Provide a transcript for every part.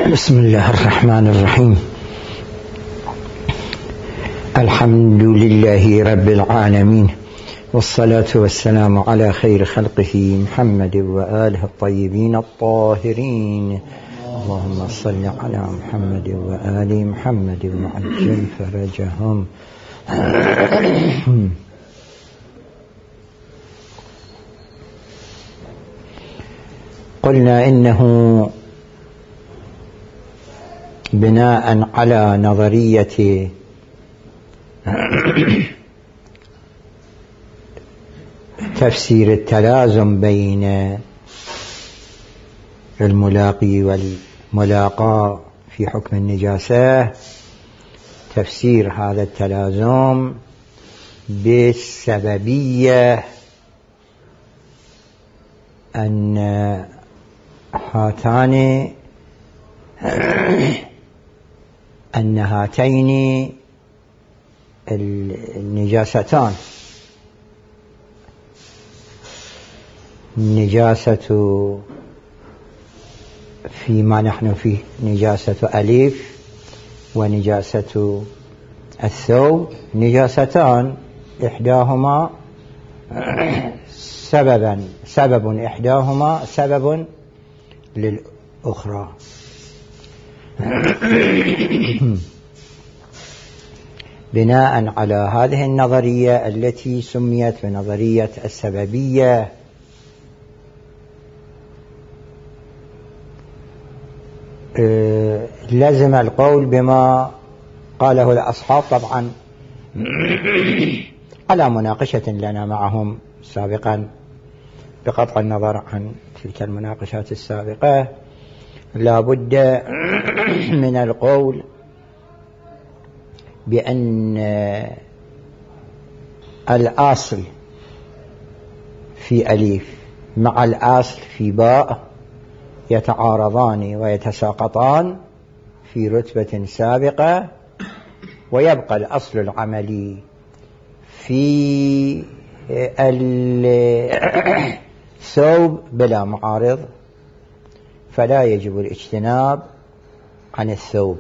بسم الله الرحمن الرحيم. الحمد لله رب العالمين، والصلاة والسلام على خير خلقه محمد وآله الطيبين الطاهرين. اللهم صل على محمد وآل محمد وعجل فرجهم. قلنا إنه بناء على نظرية تفسير التلازم بين الملاقي والملاقى في حكم النجاسة، تفسير هذا التلازم بالسببية، أن هاتين النجاستان، النجاسة فيما نحن فيه نجاسة أليف ونجاسة الثوب، نجاستان إحداهما سبب إحداهما سبب للأخرى. بناء على هذه النظرية التي سميت بنظرية السببية، لازم القول بما قاله الأصحاب، طبعا على مناقشة لنا معهم سابقا، بقطع النظر عن تلك المناقشات السابقة، لا بد من القول بأن الأصل في أليف مع الأصل في باء يتعارضان ويتساقطان في رتبة سابقة، ويبقى الأصل العملي في الثوب بلا معارض، فلا يجب الاجتناب عن الثوب.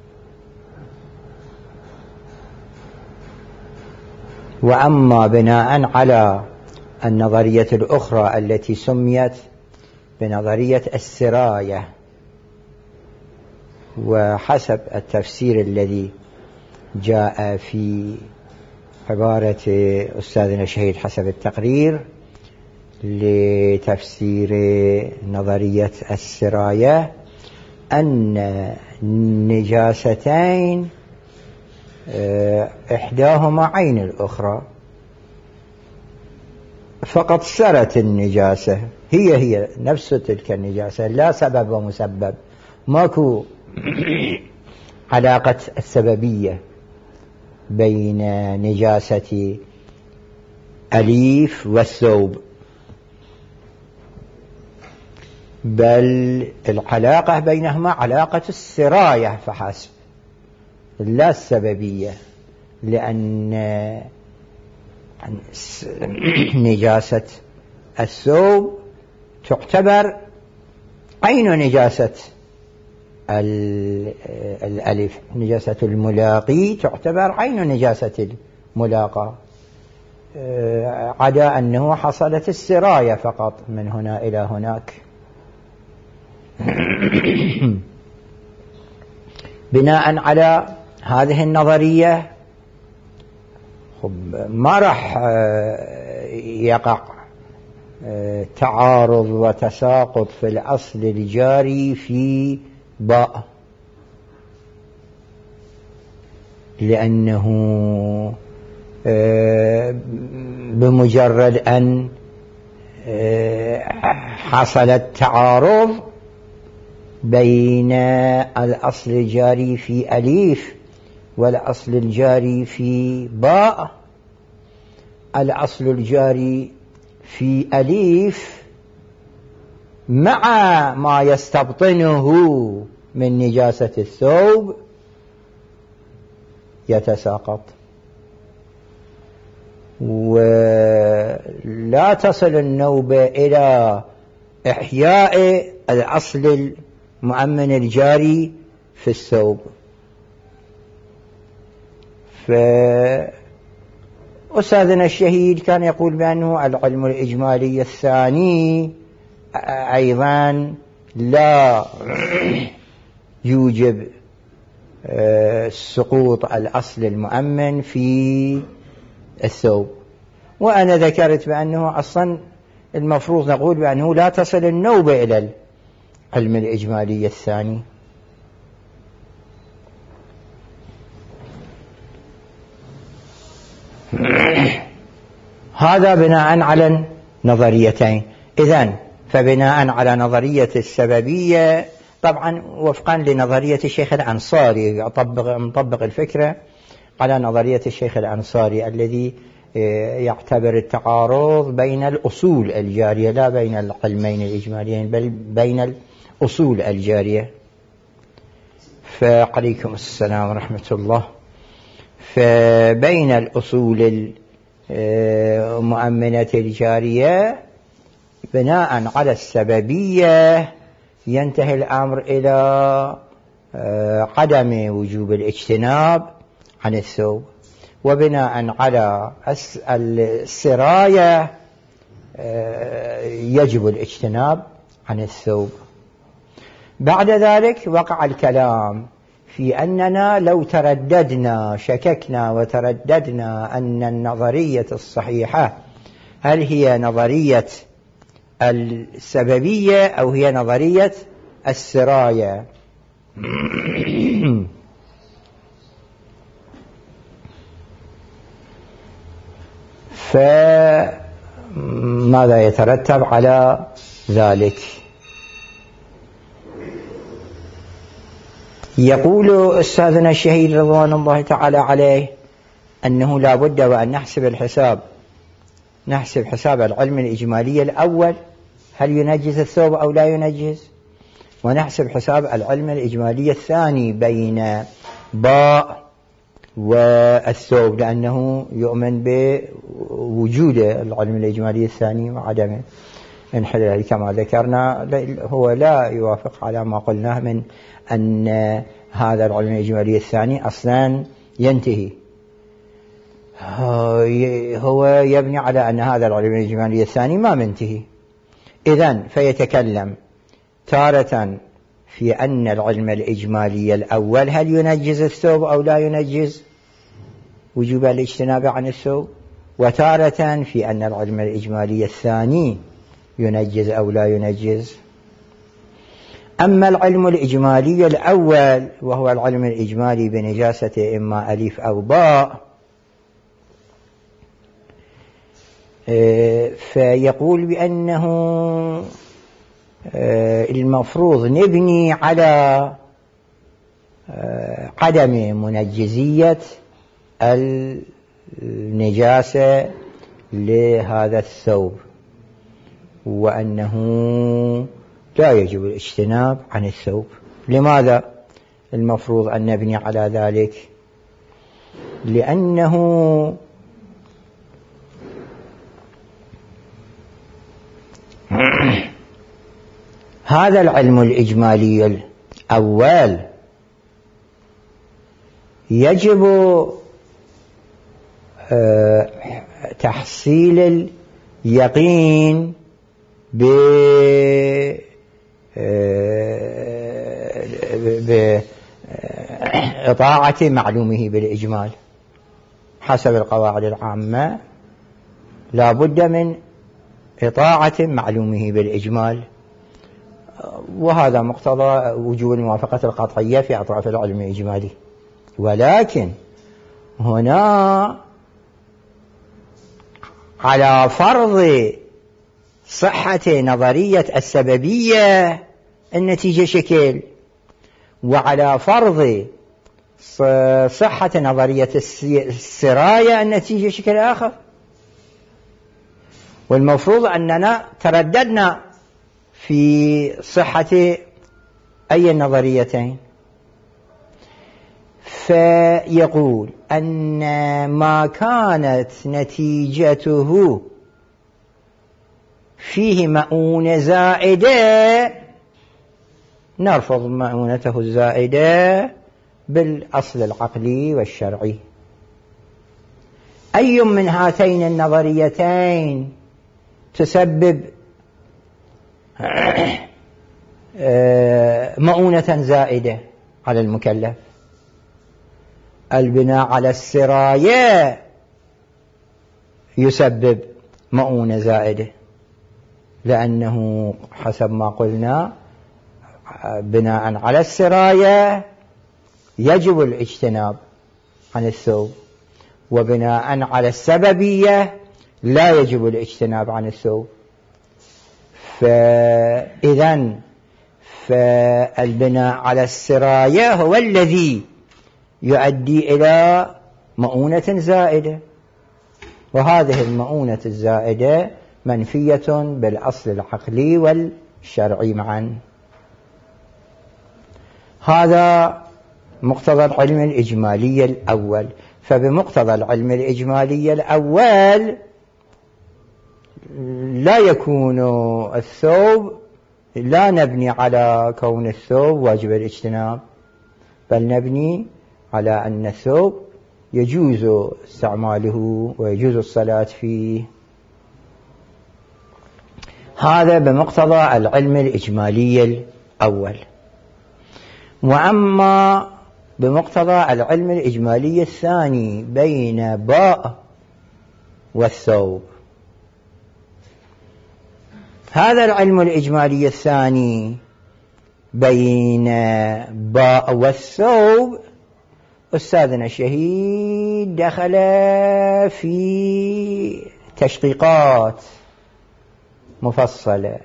وأما بناء على النظرية الأخرى التي سميت بنظرية السراية، وحسب التفسير الذي جاء في عبارة أستاذنا الشهيد حسب التقرير لتفسير نظرية السراية، أن النجاستين إحداهما عين الأخرى، فقد سرت النجاسة، هي نفس تلك النجاسة، لا سبب ومسبب، ماكو علاقة السببية بين نجاسة أليف والثوب، بل العلاقة بينهما علاقة السراية فحسب، لا السببية، لأن نجاسة الثوب تعتبر عين نجاسة الألف، نجاسة الملاقي تعتبر عين نجاسة الملاقى، عدا أنه حصلت السراية فقط من هنا إلى هناك. بناء على هذه النظرية ما راح يقع تعارض وتساقط في الأصل الجاري في باء، لأنه بمجرد أن حصل التعارض بين الأصل الجاري في أليف والأصل الجاري في باء، الأصل الجاري في أليف مع ما يستبطنه من نجاسة الثوب يتساقط، ولا تصل النوبة إلى إحياء الأصل المؤمن الجاري في الثوب. فأستاذنا الشهيد كان يقول بأنه العلم الإجمالي الثاني أيضا لا يوجب سقوط الأصل المؤمن في الثوب. وأنا ذكرت بأنه أصلا المفروض نقول بأنه لا تصل النوبة إلى العلم الإجمالي الثاني. هذا بناء على نظريتين. إذن فبناء على نظرية السببية طبعا وفقا لنظرية الشيخ الأنصاري، مطبق الفكرة على نظرية الشيخ الأنصاري الذي يعتبر التعارض بين الأصول الجارية لا بين العلمين الإجماليين بل بين الأصول الجارية. فعليكم السلام ورحمة الله. فبين الأصول المؤمنة الجارية بناء على السببية ينتهي الأمر إلى عدم وجوب الاجتناب عن الثوب، وبناء على السراية يجب الاجتناب عن الثوب. بعد ذلك وقع الكلام في أننا لو ترددنا شككنا وترددنا أن النظرية الصحيحة هل هي نظرية السببية أو هي نظرية السراية. فماذا يترتب على ذلك؟ يقول أستاذنا الشهيد رضوان الله تعالى عليه أنه لا بد وأن نحسب حساب العلم الإجمالي الأول هل ينجز الثوب أو لا ينجز، ونحسب حساب العلم الإجمالي الثاني بين باء والثوب لأنه يؤمن بوجود العلم الإجمالي الثاني وعدمه انحلال كما ذكرنا. هو لا يوافق على ما قلناه من أن هذا العلم الإجمالي الثاني أصلا ينتهي، هو يبني على أن هذا العلم الإجمالي الثاني ما منتهي. إذن فيتكلم تارة في أن العلم الإجمالي الأول هل ينجز الثوب أو لا ينجز وجوب الاجتناب عن الثوب، وتارة في أن العلم الإجمالي الثاني ينجز أو لا ينجز. أما العلم الإجمالي الأول وهو العلم الإجمالي بنجاسة إما ألف أو باء فيقول بأنه المفروض نبني على عدم منجزية النجاسة لهذا الثوب، وأنه لا يجب الاجتناب عن الثوب. لماذا المفروض أن نبني على ذلك؟ لأنه هذا العلم الإجمالي الأول يجب تحصيل اليقين بإطاعة معلومه بالإجمال حسب القواعد العامة، لا بد من إطاعة معلومه بالإجمال، وهذا مقتضى وجوب الموافقة القطعية في أطراف العلم الإجمالي. ولكن هنا على فرض صحة نظرية السببية النتيجة شكل، وعلى فرض صحة نظرية السراية النتيجة شكل آخر. والمفروض أننا ترددنا في صحة أي النظريتين. فيقول أن ما كانت نتيجته فيه مؤونة زائدة نرفض مؤونته الزائدة بالأصل العقلي والشرعي. أي من هاتين النظريتين تسبب مؤونة زائدة على المكلف؟ البناء على السراية يسبب مؤونة زائدة، لأنه حسب ما قلنا بناء على السراية يجب الاجتناب عن الثوب، وبناء على السببية لا يجب الاجتناب عن الثوب. فإذن فالبناء على السراية هو الذي يؤدي إلى مؤونة زائدة، وهذه المؤونة الزائدة منفية بالأصل العقلي والشرعي معا. هذا مقتضى العلم الإجمالي الأول. فبمقتضى العلم الإجمالي الأول لا يكون الثوب، لا نبني على كون الثوب واجب الاجتناب، بل نبني على أن الثوب يجوز استعماله ويجوز الصلاة فيه. هذا بمقتضى العلم الإجمالي الأول. وأما بمقتضى العلم الإجمالي الثاني بين باء والثوب، هذا العلم الإجمالي الثاني بين باء والثوب أستاذنا الشهيد دخل في تشقيقات مفصلة.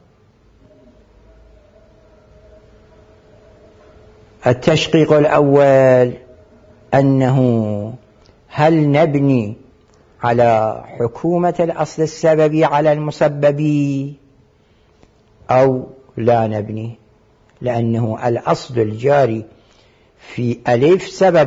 التشقيق الأول أنه هل نبني على حكومة الأصل السببي على المسببي أو لا نبني، لأنه الأصل الجاري في ألف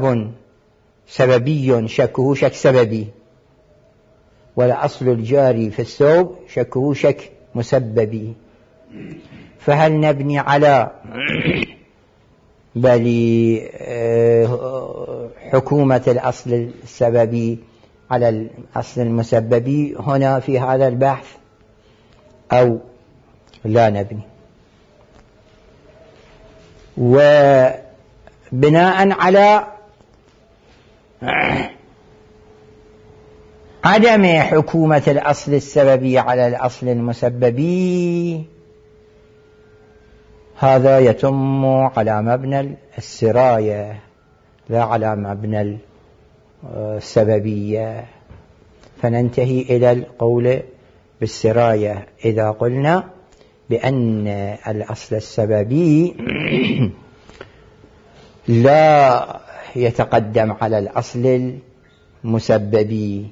سببي شكه شك سببي، والأصل الجاري في الثوب شكه شك مسببي. فهل نبني على بل حكومة الأصل السببي على الأصل المسببي هنا في هذا البحث أو لا نبني؟ وبناء على عدم حكومة الأصل السببي على الأصل المسببي، هذا يتم على مبنى السراية لا على مبنى السببية. فننتهي إلى القول بالسراية إذا قلنا بأن الأصل السببي لا يتقدم على الأصل المسببي،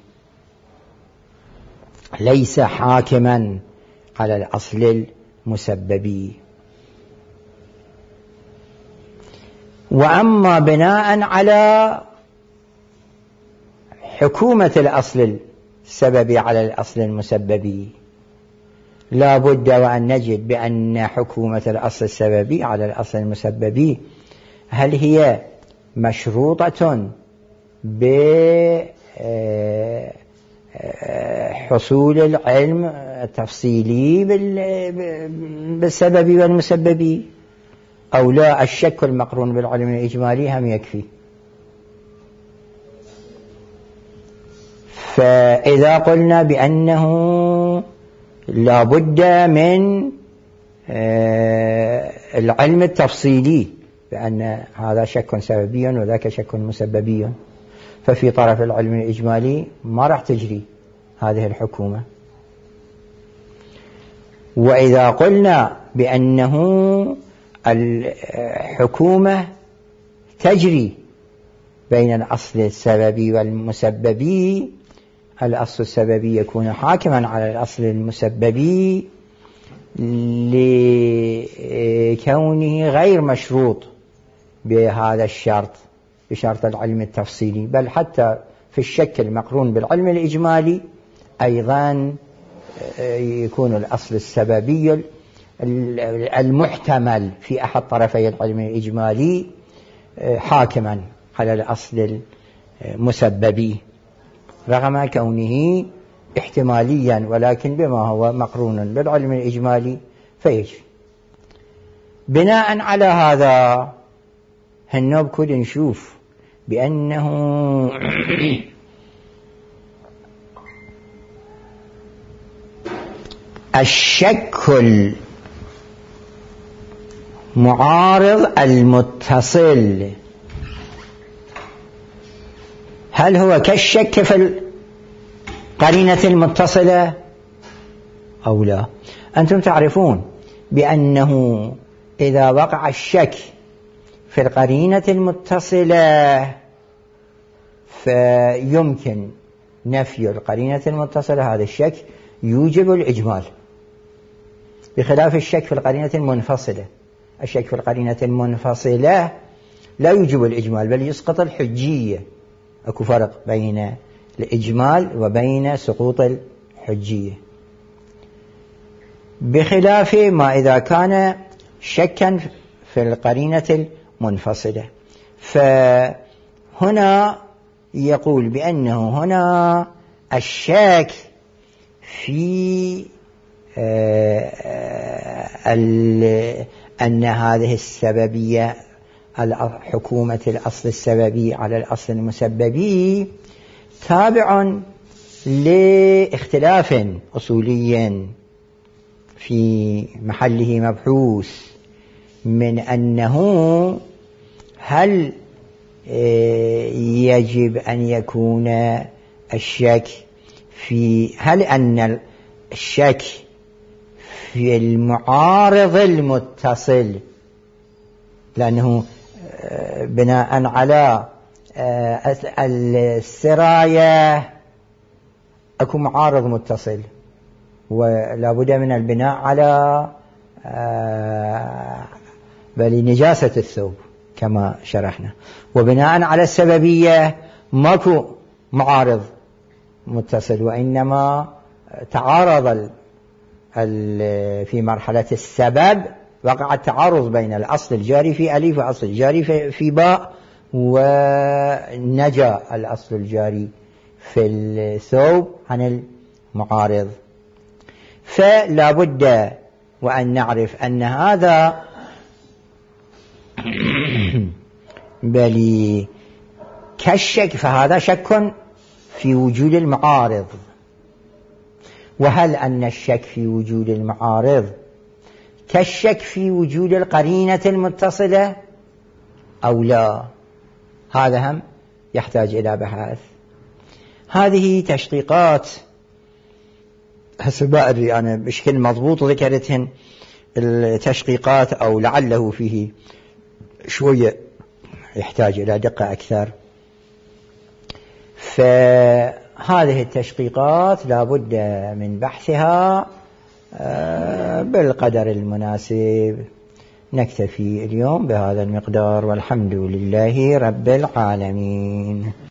ليس حاكما على الأصل المسببي. وأما بناء على حكومة الأصل السببي على الأصل المسببي، لا بد وأن نجد بأن حكومة الأصل السببي على الأصل المسببي هل هي مشروطة بحصول العلم التفصيلي بالسبب والمسبب أو لا. الشك المقرون بالعلم الإجمالي هم يكفي. فإذا قلنا بأنه لا بد من العلم التفصيلي بأن هذا شك سببي وذاك شك مسببي، ففي طرف العلم الإجمالي ما راح تجري هذه الحكومة. وإذا قلنا بأنه الحكومة تجري بين الأصل السببي والمسببي، الأصل السببي يكون حاكما على الأصل المسببي لكونه غير مشروط بهذا الشرط، بشرط العلم التفصيلي، بل حتى في الشك المقرون بالعلم الإجمالي أيضا يكون الأصل السببي المحتمل في أحد طرفي العلم الإجمالي حاكما على الأصل المسببي رغم كونه احتماليا، ولكن بما هو مقرون بالعلم الإجمالي فيجري. بناء على هذا هالنوب كل نشوف بأنه الشك المعارض المتصل هل هو كالشك في القرينة المتصلة أو لا؟ أنتم تعرفون بأنه إذا وقع الشك في القرينة المتصلة فيمكن نفي القرينة المتصلة، هذا الشك يوجب الإجمال، بخلاف الشك في القرينة المنفصلة. الشك في القرينة المنفصلة لا يوجب الإجمال بل يسقط الحجية. أكو فرق بين الإجمال وبين سقوط الحجية، بخلاف ما إذا كان شكا في القرينة المنفصلة. فهنا يقول بأنه هنا الشك في أن هذه السببية حكومة الأصل السببي على الأصل المسببي تابع لاختلاف أصولي في محله مبحوث، من أنه هل يجب أن يكون الشك هل أن الشك في المعارض المتصل، لأنه بناء على السراية أكو معارض متصل ولا بد من البناء على بل نجاسة الثوب كما شرحنا، وبناء على السببية ماكو معارض متصل، وإنما تعارض في مرحلة السبب وقع التعارض بين الأصل الجاري في ألف وأصل الجاري في باء، ونجا الأصل الجاري في الثوب عن المعارض. فلا بد وأن نعرف أن هذا بل كالشك، فهذا شك في وجود المعارض. وهل أن الشك في وجود المعارض كالشك في وجود القرينة المتصلة أو لا؟ هذا هم يحتاج إلى بحث. هذه تشقيقات حسب أدري أنا بشكل مضبوط ذكرتهن التشقيقات، أو لعله فيه شوية يحتاج إلى دقة أكثر. فهذه التشقيقات لا بد من بحثها بالقدر المناسب. نكتفي اليوم بهذا المقدار، والحمد لله رب العالمين.